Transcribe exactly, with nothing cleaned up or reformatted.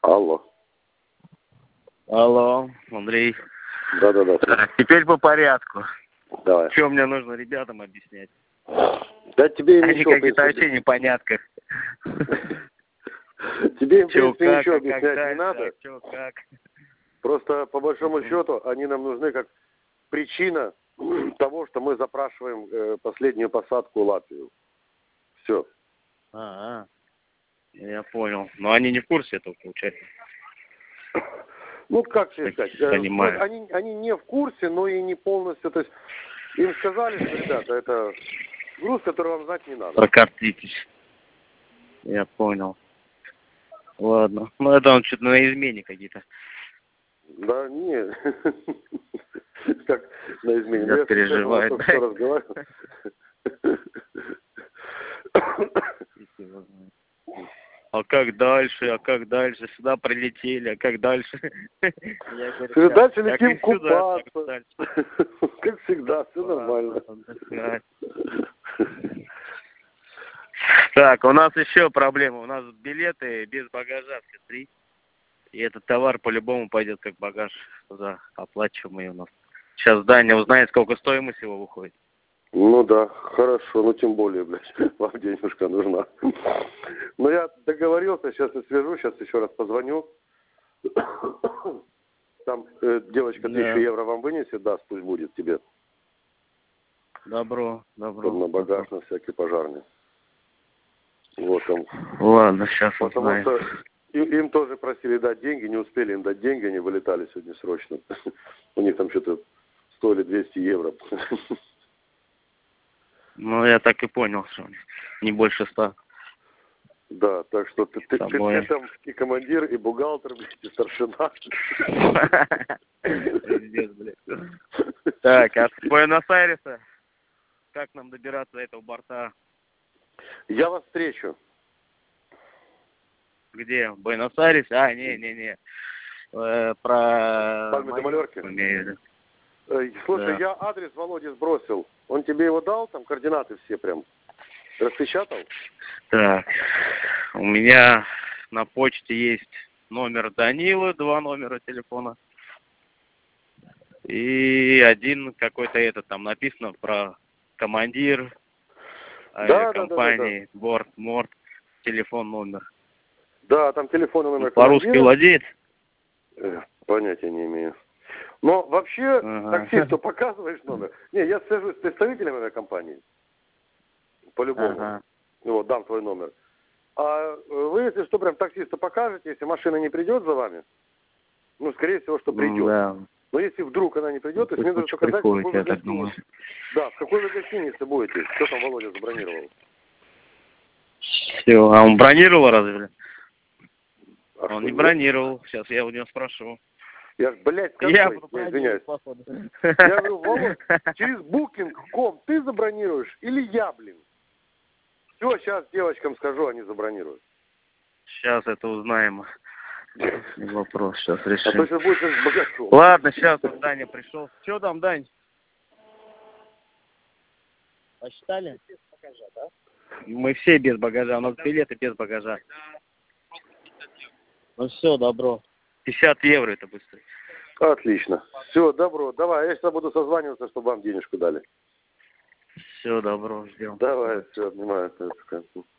Алло. Алло, Андрей. Да-да-да. Так, теперь по порядку. Давай. Что мне нужно ребятам объяснять? Да тебе им Они ничего, какие-то вообще непонятки. Тебе им, в Чё, принципе, как, ничего а как объяснять дальше, не надо. а чё, как? Просто, по большому Мгм. счету, они нам нужны как причина того, что мы запрашиваем э, последнюю посадку в Латвию. Все. А, я понял. Но они не в курсе этого, получается. Ну, как тебе Так, сказать, э, понимаю. ну, они, они не в курсе, но и не полностью. То есть им сказали, что, ребята, это груз, который вам знать не надо. Прокатитесь. Я понял. Ладно. Ну, это он что-то на измене какие-то. Да, не. Как на измене. Я Я переживаю. только что разговаривал. А как дальше, а как дальше? Сюда прилетели, а как дальше? Я говорю, Все, как? дальше Как летим и сюда, так купаться. дальше. Как всегда, все нормально. Ладно, отдыхать. Так, у нас еще проблема. У нас билеты без багажа все три. И этот товар по-любому пойдет как багаж туда оплачиваемый у нас. Сейчас Даня узнает, сколько стоимость его выходит. Ну да, хорошо, ну тем более, блядь, вам денежка нужна. Но я договорился, сейчас я свяжу, сейчас еще раз позвоню. Там э, девочка Да. тысячу евро вам вынесет, даст, пусть будет тебе. Добро, добро. Чтобы на багаж, на всякий пожарный. Вот там. Ладно, сейчас Потому узнаем. что им, им тоже просили дать деньги, не успели им дать деньги, они вылетали сегодня срочно. У них там что-то сто или двести евро. Ну, я так и понял, что не больше ста. Да, так что ты, ты, ты, Собой. ты там и командир, и бухгалтер, и старшина. Пиздец, блядь. Так, а с Буэнос-Айреса как нам добираться до этого борта? Я вас встречу. Где? В Буэнос-Айресе? А, не-не-не. Э, про... Пальмы де Мальорки? имею в виду. Э, Слушай, Да. я адрес Володе сбросил. Он тебе его дал, там координаты все прям распечатал? Так, у меня на почте есть номер Данилы, два номера телефона. И один какой-то этот, там написано про командир авиакомпании, борт, морт, телефон, номер. Да, там телефон и номер Он по-русски командира. владеет? Э, Понятия не имею. Но вообще, Ага. таксисту показываешь номер. Не, я свяжусь с представителем авиакомпании. По-любому. Ага. Вот, дам твой номер. А вы, если что, прям таксисту покажете, если машина не придет за вами, ну, скорее всего, что придет. Да. Но если вдруг она не придет, то есть мне нужно Пусть показать, в приходит, какой я вы так думаю. гостинице. Да, в какой вы гостинице будете. Что там Володя забронировал? Все, а он бронировал разве? А Он что, не нет? бронировал. Сейчас я у него спрошу. Я ж, блядь, какой? Я Я, буду извиняюсь. бронировать, походу. Я говорю, Володь, через букинг точка ком ты забронируешь или я, блин? Все, сейчас девочкам скажу, они забронируют. Сейчас это узнаем. Не вопрос, сейчас А то решим. сейчас будет как с богачом. Ладно, сейчас вот Даня пришел. Что там, Дань? Посчитали? Без багажа, да? Мы все без багажа, у нас билеты без багажа. Ну все, добро. пятьдесят евро это быстро. Отлично. Все, добро. Давай, я сейчас буду созваниваться, чтобы вам денежку дали. Все, добро, ждем. Давай, все, обнимаю.